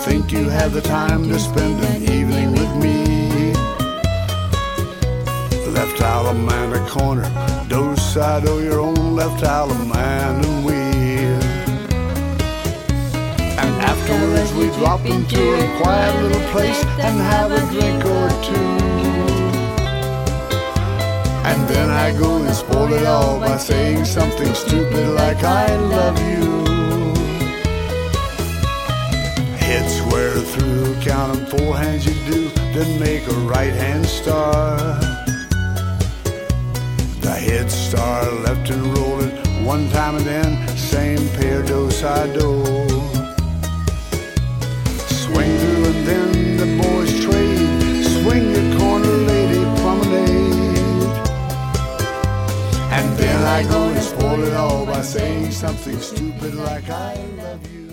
think you have the time to spend an evening with me. Left Alamanda Corner, Dos Sado, your own left Alamanda wheel. And afterwards we drop into a quiet little place and have a drink or two. And then I go and spoil it all by saying something stupid like I love you. Hit square through, count 'em 4 hands you do, then make a right hand star. The head star left and rolling, 1 time and then same pair do-si-do. Swing through and then the boys trade, swing the corner lady promenade. And then I go and spoil it all by saying something stupid like I love you.